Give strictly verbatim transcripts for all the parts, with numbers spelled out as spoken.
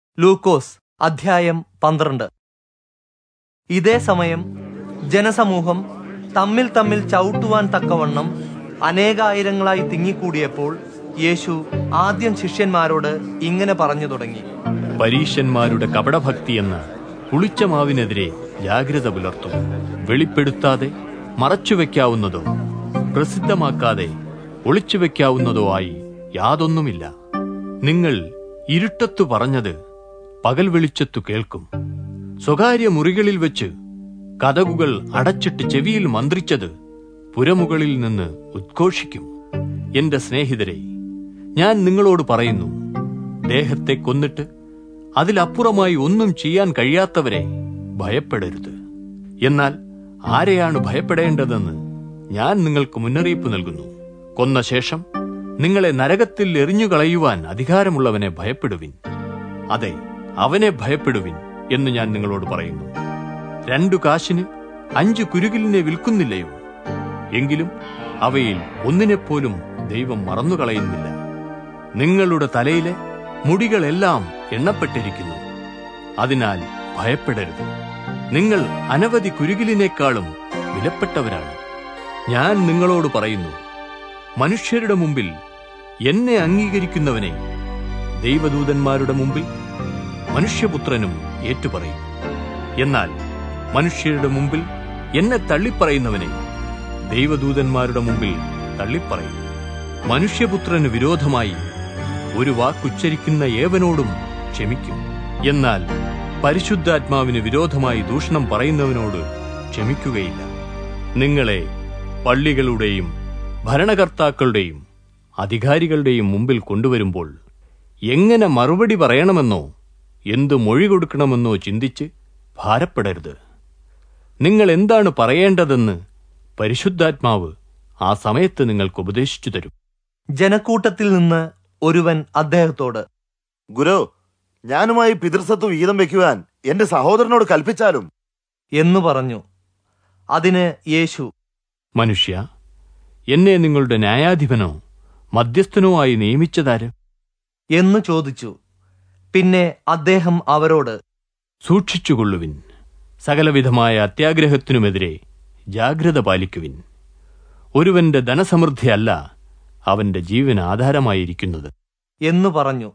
ലൂക്കോസ് അധ്യായം പന്ത്രണ്ട്. ഇതേ സമയം ജനസമൂഹം തമ്മിൽ തമ്മിൽ ചവിട്ടുവാൻ തക്കവണ്ണം അനേകായിരങ്ങളായി തിങ്ങിക്കൂടിയപ്പോൾ യേശു ആദ്യം ശിഷ്യന്മാരോട് ഇങ്ങനെ പറഞ്ഞു തുടങ്ങി: പരീശന്മാരുടെ കപടഭക്തി എന്ന പുളിച്ച മാവിനെതിരെ ജാഗ്രത പുലർത്തും. വെളിപ്പെടുത്താതെ മറച്ചുവെക്കാവുന്നതോ പ്രസിദ്ധമാക്കാതെ ഒളിച്ചുവെക്കാവുന്നതോ ആയി യാതൊന്നുമില്ല. നിങ്ങൾ ഇരുട്ടത്തു പറഞ്ഞത് പകൽ വെളിച്ചത്തു കേൾക്കും. സ്വകാര്യ മുറികളിൽ വെച്ച് കതകുകൾ അടച്ചിട്ട് ചെവിയിൽ മന്ത്രിച്ചത് പുരമുകളിൽ നിന്ന് ഉദ്ഘോഷിക്കും. എന്റെ സ്നേഹിതരെ, ഞാൻ നിങ്ങളോട് പറയുന്നു, ദേഹത്തെ കൊന്നിട്ട് അതിലപ്പുറമായി ഒന്നും ചെയ്യാൻ കഴിയാത്തവരെ ഭയപ്പെടരുത്. എന്നാൽ ആരെയാണ് ഭയപ്പെടേണ്ടതെന്ന് ഞാൻ നിങ്ങൾക്ക് മുന്നറിയിപ്പ് നൽകുന്നു. കൊന്ന ശേഷം നിങ്ങളെ നരകത്തിൽ എറിഞ്ഞുകളയുവാൻ അധികാരമുള്ളവനെ ഭയപ്പെടുവിൻ. അതെ, അവനെ ഭയപ്പെടുവിൻ എന്ന് ഞാൻ നിങ്ങളോട് പറയുന്നു. രണ്ടു കാശിന് അഞ്ചു കുരുകിലിനെ വിൽക്കുന്നില്ലയോ? എങ്കിലും അവയിൽ ഒന്നിനെപ്പോലും ദൈവം മറന്നുകളയുന്നില്ല. നിങ്ങളുടെ തലയിലെ മുടികളെല്ലാം എണ്ണപ്പെട്ടിരിക്കുന്നു. അതിനാൽ ഭയപ്പെടരുത്. നിങ്ങൾ അനവധി കുരുകിലിനേക്കാളും വിലപ്പെട്ടവരാണ്. ഞാൻ നിങ്ങളോട് പറയുന്നു, മനുഷ്യരുടെ മുമ്പിൽ എന്നെ അംഗീകരിക്കുന്നവനെ ദൈവദൂതന്മാരുടെ മുമ്പിൽ മനുഷ്യപുത്രനും ഏറ്റുപറയും. എന്നാൽ മനുഷ്യരുടെ മുമ്പിൽ എന്നെ തള്ളിപ്പറയുന്നവനെ ദൈവദൂതന്മാരുടെ മുമ്പിൽ തള്ളിപ്പറയും. മനുഷ്യപുത്രന് വിരോധമായി ഒരു വാക്കുച്ചരിക്കുന്ന ഏവനോടും ക്ഷമിക്കും. എന്നാൽ പരിശുദ്ധാത്മാവിന് വിരോധമായി ദൂഷണം പറയുന്നവനോട് ക്ഷമിക്കുകയില്ല. നിങ്ങളെ പള്ളികളുടെയും ഭരണകർത്താക്കളുടെയും അധികാരികളുടെയും മുമ്പിൽ കൊണ്ടുവരുമ്പോൾ എങ്ങനെ മറുപടി പറയണമെന്നോ എന്തു മൊഴി കൊടുക്കണമെന്നോ ചിന്തിച്ച് ഭാരപ്പെടരുത്. നിങ്ങൾ എന്താണ് പറയേണ്ടതെന്ന് പരിശുദ്ധാത്മാവ് ആ സമയത്ത് നിങ്ങൾക്ക് ഉപദേശിച്ചു തരും. ജനക്കൂട്ടത്തിൽ നിന്ന് ഒരുവൻ അദ്ദേഹത്തോട്, ഗുരു, ഞാനുമായി പിതൃസ്വത്ത് വീതം വെക്കുവാൻ എന്റെ സഹോദരനോട് കൽപ്പിച്ചാലും എന്നു പറഞ്ഞു. അതിന് യേശു, മനുഷ്യ, എന്നെ നിങ്ങളുടെ ന്യായാധിപനോ മധ്യസ്ഥനോ ആയി നിയമിച്ചതാര് എന്നു ചോദിച്ചു. പിന്നെ അദ്ദേഹം അവരോട്, സൂക്ഷിച്ചുകൊള്ളുവിൻ. സകലവിധമായ അത്യാഗ്രഹത്തിനുമെതിരെ ജാഗ്രത പാലിക്കുവിൻ. ഒരുവന്റെ ധനസമൃദ്ധിയല്ല അവന്റെ ജീവന് ആധാരമായിരിക്കുന്നത് എന്നു പറഞ്ഞു.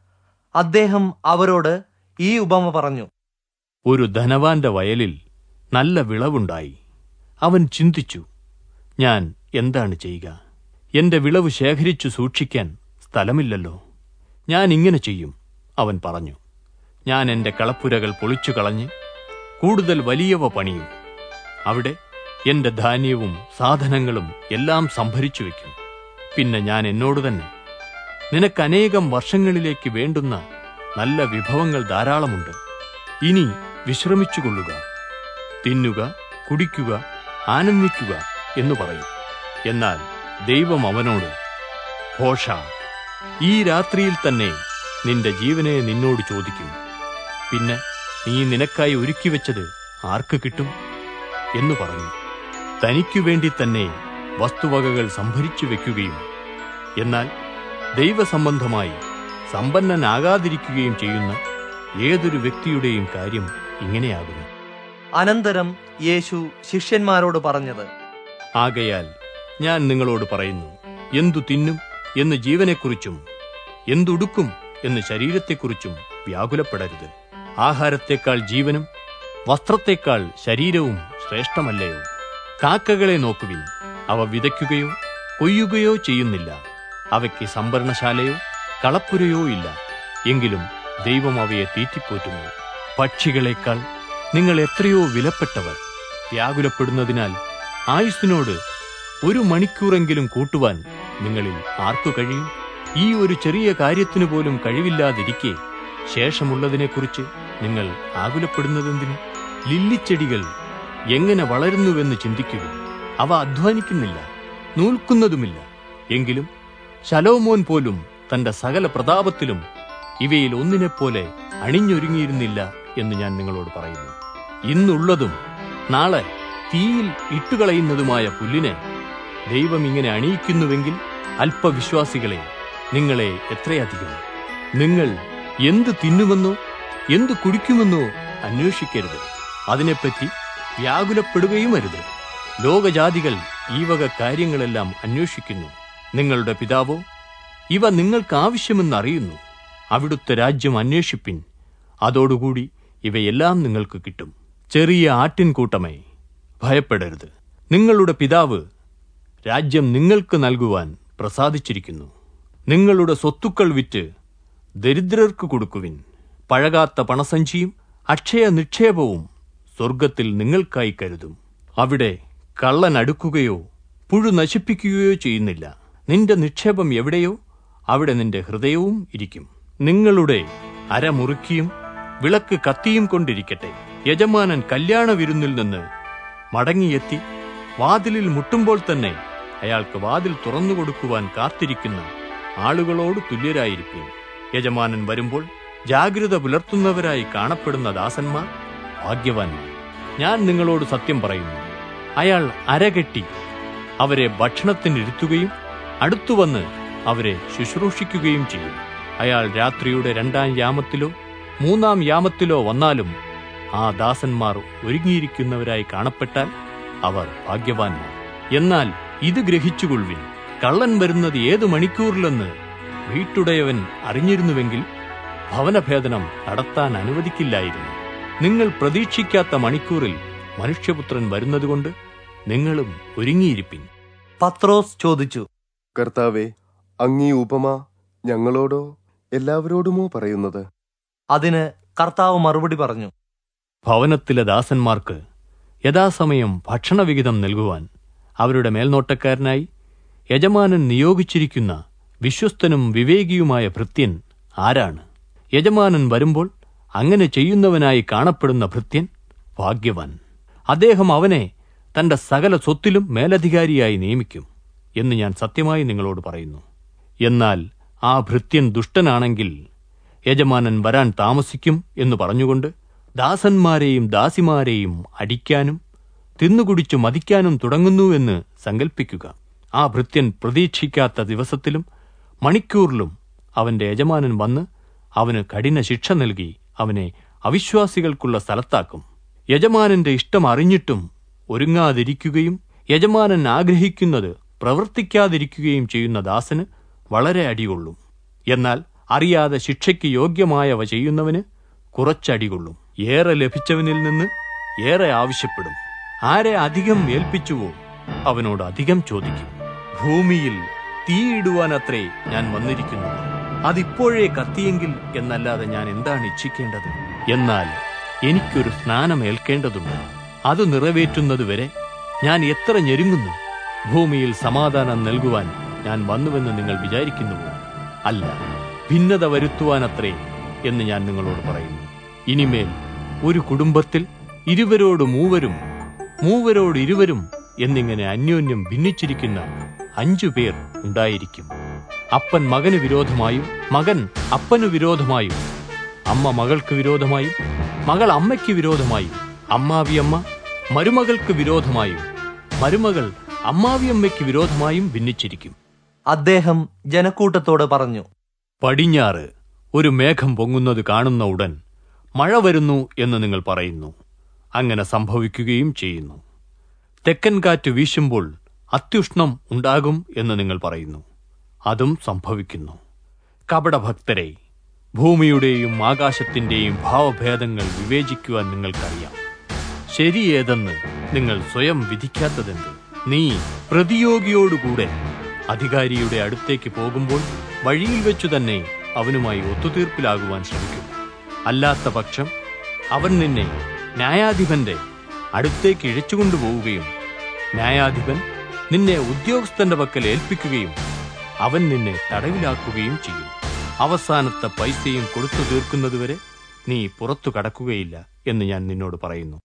അദ്ദേഹം അവരോട് ഈ ഉപമ പറഞ്ഞു: ഒരു ധനവാന്റെ വയലിൽ നല്ല വിളവുണ്ടായി. അവൻ ചിന്തിച്ചു, ഞാൻ എന്താണ് ചെയ്യുക? എന്റെ വിളവ് ശേഖരിച്ചു സൂക്ഷിക്കാൻ സ്ഥലമില്ലല്ലോ. ഞാൻ ഇങ്ങനെ ചെയ്യും. അവൻ പറഞ്ഞു, ഞാൻ എന്റെ കളപ്പുരകൾ പൊളിച്ചു കളഞ്ഞ് കൂടുതൽ വലിയവ പണിയും. അവിടെ എന്റെ ധാന്യവും സാധനങ്ങളും എല്ലാം സംഭരിച്ചു വയ്ക്കും. പിന്നെ ഞാൻ എന്നോട് തന്നെ, നിനക്ക് അനേകം വർഷങ്ങളിലേക്ക് വേണ്ടുന്ന നല്ല വിഭവങ്ങൾ ധാരാളമുണ്ട്. ഇനി വിശ്രമിച്ചുകൊള്ളുക, തിന്നുക, കുടിക്കുക, ആനന്ദിക്കുക എന്നു പറയും. എന്നാൽ ദൈവം അവനോട്, ഭോഷ, ഈ രാത്രിയിൽ തന്നെ നിന്റെ ജീവനെ നിന്നോട് ചോദിക്കും. പിന്നെ നീ നിനക്കായി ഒരുക്കിവെച്ചത് ആർക്ക് കിട്ടും എന്നു പറഞ്ഞു. തനിക്കു വേണ്ടി തന്നെ വസ്തുവകകൾ സംഭരിച്ചു വെക്കുകയും എന്നാൽ ദൈവസംബന്ധമായി സമ്പന്നനാകാതിരിക്കുകയും ചെയ്യുന്ന ഏതൊരു വ്യക്തിയുടെയും കാര്യം ഇങ്ങനെയാകുന്നു. അനന്തരം യേശു ശിഷ്യന്മാരോട് പറഞ്ഞത്, ആകയാൽ ഞാൻ നിങ്ങളോട് പറയുന്നു, എന്തു തിന്നും എന്ന് ജീവനെക്കുറിച്ചും എന്തുടുക്കും എന്ന് ശരീരത്തെക്കുറിച്ചും വ്യാകുലപ്പെടരുത്. ആഹാരത്തെക്കാൾ ജീവനും വസ്ത്രത്തെക്കാൾ ശരീരവും ശ്രേഷ്ഠമല്ലയോ? കാക്കകളെ നോക്കുവിൻ. അവ വിതയ്ക്കുകയോ കൊയ്യുകയോ ചെയ്യുന്നില്ല. അവയ്ക്ക് സംഭരണശാലയോ കളപ്പുരയോ ഇല്ല. എങ്കിലും ദൈവം അവയെ തീറ്റിപ്പോറ്റുന്നു. പക്ഷികളെക്കാൾ നിങ്ങൾ എത്രയോ വിലപ്പെട്ടവർ. വ്യാകുലപ്പെടുന്നതിനാൽ ആയുസ്സിനോട് ഒരു മണിക്കൂറെങ്കിലും കൂട്ടുവാൻ നിങ്ങളിൽ ആർക്കു കഴിയും? ഈ ഒരു ചെറിയ കാര്യത്തിനു പോലും കഴിവില്ലാതിരിക്കെ ശേഷമുള്ളതിനെക്കുറിച്ച് നിങ്ങൾ ആകുലപ്പെടുന്നതെന്തിന്? ലില്ലിച്ചെടികൾ എങ്ങനെ വളരുന്നുവെന്ന് ചിന്തിക്കുക. അവ അധ്വാനിക്കുന്നില്ല, നൂൽക്കുന്നതുമില്ല. എങ്കിലും ശലോമോൻ പോലും തന്റെ സകല പ്രതാപത്തിലും ഇവയിൽ ഒന്നിനെപ്പോലെ അണിഞ്ഞൊരുങ്ങിയിരുന്നില്ല എന്ന് ഞാൻ നിങ്ങളോട് പറയുന്നു. ഇന്നുള്ളതും നാളെ തീയിൽ ഇട്ടുകളയുന്നതുമായ പുല്ലിനെ ദൈവം ഇങ്ങനെ അണിയിക്കുന്നുവെങ്കിൽ അല്പവിശ്വാസികളെ, നിങ്ങളെ എത്രയധികം. നിങ്ങൾ എന്ത് തിന്നുമെന്നോ എന്തു കുടിക്കുമെന്നോ അന്വേഷിക്കരുത്. അതിനെപ്പറ്റി വ്യാകുലപ്പെടുകയും അരുത്. ലോകജാതികൾ ഈ വക കാര്യങ്ങളെല്ലാം അന്വേഷിക്കുന്നു. നിങ്ങളുടെ പിതാവോ ഇവ നിങ്ങൾക്ക് ആവശ്യമെന്നറിയുന്നു. അവിടുത്തെ രാജ്യം അന്വേഷിപ്പിൻ, അതോടുകൂടി ഇവയെല്ലാം നിങ്ങൾക്ക് കിട്ടും. ചെറിയ ആട്ടിൻകൂട്ടമേ, ഭയപ്പെടരുത്. നിങ്ങളുടെ പിതാവ് രാജ്യം നിങ്ങൾക്ക് നൽകുവാൻ പ്രസാദിച്ചിരിക്കുന്നു. നിങ്ങളുടെ സ്വത്തുക്കൾ വിറ്റ് ദരിദ്രർക്ക് കൊടുക്കുവിൻ. പഴകാത്ത പണസഞ്ചിയും അക്ഷയ നിക്ഷേപവും സ്വർഗത്തിൽ നിങ്ങൾക്കായി കരുതും. അവിടെ കള്ളൻ അടുക്കുകയോ പുഴു നശിപ്പിക്കുകയോ ചെയ്യുന്നില്ല. നിന്റെ നിക്ഷേപം എവിടെയോ അവിടെ നിന്റെ ഹൃദയവും ഇരിക്കും. നിങ്ങളുടെ അര മുറുക്കിയും വിളക്ക് കത്തിയും കൊണ്ടിരിക്കട്ടെ. യജമാനൻ കല്യാണ വിരുന്നിൽ നിന്ന് മടങ്ങിയെത്തി വാതിലിൽ മുട്ടുമ്പോൾ തന്നെ അയാൾക്ക് വാതിൽ തുറന്നുകൊടുക്കുവാൻ കാത്തിരിക്കുന്ന ആളുകളോട് തുല്യരായിരിക്കും. യജമാനൻ വരുമ്പോൾ ജാഗ്രത പുലർത്തുന്നവരായി കാണപ്പെടുന്ന ദാസന്മാർ ഭാഗ്യവാന്മാർ. ഞാൻ നിങ്ങളോട് സത്യം പറയുന്നു, അയാൾ അരകെട്ടി അവരെ ഭക്ഷണത്തിനിരുത്തുകയും അടുത്തുവന്ന് അവരെ ശുശ്രൂഷിക്കുകയും ചെയ്യും. അയാൾ രാത്രിയുടെ രണ്ടാം യാമത്തിലോ മൂന്നാം യാമത്തിലോ വന്നാലും ആ ദാസന്മാർ ഒരുങ്ങിയിരിക്കുന്നവരായി കാണപ്പെട്ടാൽ അവർ ഭാഗ്യവാന്മാർ. എന്നാൽ ഇത് ഗ്രഹിച്ചുകൊള്ളുവിൻ, കള്ളൻ വരുന്നത് ഏതു മണിക്കൂറിലെന്ന് വീട്ടുടയവൻ അറിഞ്ഞിരുന്നുവെങ്കിൽ ഭവനഭേദനം നടത്താൻ അനുവദിക്കില്ലായിരുന്നു. നിങ്ങൾ പ്രതീക്ഷിക്കാത്ത മണിക്കൂറിൽ മനുഷ്യപുത്രൻ വരുന്നതുകൊണ്ട് നിങ്ങളും ഒരുങ്ങിയിരിപ്പിൻ. പത്രോസ് ചോദിച്ചു, കർത്താവേ, അങ്ങീ ഉപമ ഞങ്ങളോടോ എല്ലാവരോടുമോ പറയുന്നത്? അതിന് കർത്താവ് മറുപടി പറഞ്ഞു, ഭവനത്തിലെ ദാസന്മാർക്ക് യഥാസമയം ഭക്ഷണവിഹിതം നൽകുവാൻ അവരുടെ മേൽനോട്ടക്കാരനായി യജമാനൻ നിയോഗിച്ചിരിക്കുന്ന വിശ്വസ്തനും വിവേകിയുമായ ഭൃത്യൻ ആരാണ്? യജമാനൻ വരുമ്പോൾ അങ്ങനെ ചെയ്യുന്നവനായി കാണപ്പെടുന്ന ഭൃത്യൻ ഭാഗ്യവാൻ. അദ്ദേഹം അവനെ തന്റെ സകല സ്വത്തിലും മേലധികാരിയായി നിയമിക്കും എന്ന് ഞാൻ സത്യമായി നിങ്ങളോട് പറയുന്നു. എന്നാൽ ആ ഭൃത്യൻ ദുഷ്ടനാണെങ്കിൽ യജമാനൻ വരാൻ താമസിക്കും എന്ന് പറഞ്ഞുകൊണ്ട് ദാസന്മാരെയും ദാസിമാരെയും അടിക്കാനും തിന്നുകുടിച്ചു മതിക്കാനും തുടങ്ങുന്നുവെന്ന് സങ്കൽപ്പിക്കുക. ആ ഭൃത്യൻ പ്രതീക്ഷിക്കാത്ത ദിവസത്തിലും മണിക്കൂറിലും അവന്റെ യജമാനൻ വന്ന് അവന് കഠിന ശിക്ഷ നൽകി അവനെ അവിശ്വാസികൾക്കുള്ള സ്ഥലത്താക്കും. യജമാനന്റെ ഇഷ്ടം അറിഞ്ഞിട്ടും ഒരുങ്ങാതിരിക്കുകയും യജമാനൻ ആഗ്രഹിക്കുന്നത് പ്രവർത്തിക്കാതിരിക്കുകയും ചെയ്യുന്ന ദാസന് വളരെ അടികൊള്ളും. എന്നാൽ അറിയാതെ ശിക്ഷയ്ക്ക് യോഗ്യമായവ ചെയ്യുന്നവന് കുറച്ചടികൊള്ളും. ഏറെ ലഭിച്ചവനിൽ നിന്ന് ഏറെ ആവശ്യപ്പെടും. ആരെ അധികം ഏൽപ്പിച്ചുവോ അവനോട് അധികം ചോദിക്കും. ഭൂമിയിൽ തീയിടുവാനത്രേ ഞാൻ വന്നിരിക്കുന്നത്. അതിപ്പോഴേ കത്തിയെങ്കിൽ എന്നല്ലാതെ ഞാൻ എന്താണ് ഇച്ഛിക്കേണ്ടത്? എന്നാൽ എനിക്കൊരു സ്നാനം ഏൽക്കേണ്ടതുണ്ട്. അത് നിറവേറ്റുന്നതുവരെ ഞാൻ എത്ര ഞെരുങ്ങുന്നു. ഭൂമിയിൽ സമാധാനം നൽകുവാൻ ഞാൻ വന്നുവെന്ന് നിങ്ങൾ വിചാരിക്കുന്നുവോ? അല്ല, ഭിന്നത വരുത്തുവാനത്രേ എന്ന് ഞാൻ നിങ്ങളോട് പറയുന്നു. ഇനിമേൽ ഒരു കുടുംബത്തിൽ ഇരുവരോട് മൂവരും മൂവരോട് ഇരുവരും എന്നിങ്ങനെ അന്യോന്യം ഭിന്നിച്ചിരിക്കുന്ന അഞ്ചു പേർ ഉണ്ടായിരിക്കും. അപ്പൻ മകന് വിരോധമായും മകൻ അപ്പനു വിരോധമായും അമ്മ മകൾക്ക് വിരോധമായും മകൾ അമ്മയ്ക്ക് വിരോധമായും അമ്മാവിയമ്മ മരുമകൾക്ക് വിരോധമായും മരുമകൾ അമ്മാവിയമ്മയ്ക്ക് വിരോധമായും ഭിന്നിച്ചിരിക്കും. അദ്ദേഹം ജനക്കൂട്ടത്തോട് പറഞ്ഞു, പടിഞ്ഞാറ് ഒരു മേഘം പൊങ്ങുന്നത് കാണുന്ന ഉടൻ മഴ വരുന്നു എന്ന് നിങ്ങൾ പറയുന്നു. അങ്ങനെ സംഭവിക്കുകയും ചെയ്യുന്നു. തെക്കൻ കാറ്റ് വീശുമ്പോൾ അത്യുഷ്ണം ഉണ്ടാകും എന്ന് നിങ്ങൾ പറയുന്നു. അതും സംഭവിക്കുന്നു. കപടഭക്തരെ, ഭൂമിയുടെയും ആകാശത്തിന്റെയും ഭാവഭേദങ്ങൾ വിവേചിക്കുവാൻ നിങ്ങൾക്കറിയാം. ശരിയേതെന്ന് നിങ്ങൾ സ്വയം വിധിക്കാത്തതെന്ത്? നീ പ്രതിയോഗിയോടുകൂടെ അധികാരിയുടെ അടുത്തേക്ക് പോകുമ്പോൾ വഴിയിൽ വെച്ചു തന്നെ അവനുമായി ഒത്തുതീർപ്പിലാകുവാൻ ശ്രമിക്കും. അല്ലാത്ത പക്ഷം അവൻ നിന്നെ ന്യായാധിപന്റെ അടുത്തേക്ക് ഇഴച്ചുകൊണ്ടുപോവുകയും ന്യായാധിപൻ നിന്നെ ഉദ്യോഗസ്ഥന്റെ പക്കൽ ഏൽപ്പിക്കുകയും അവൻ നിന്നെ തടവിലാക്കുകയും ചെയ്യും. അവസാനത്തെ പൈസയും കൊടുത്തു തീർക്കുന്നതുവരെ നീ പുറത്തു കടക്കുകയില്ല എന്ന് ഞാൻ നിന്നോട് പറയുന്നു.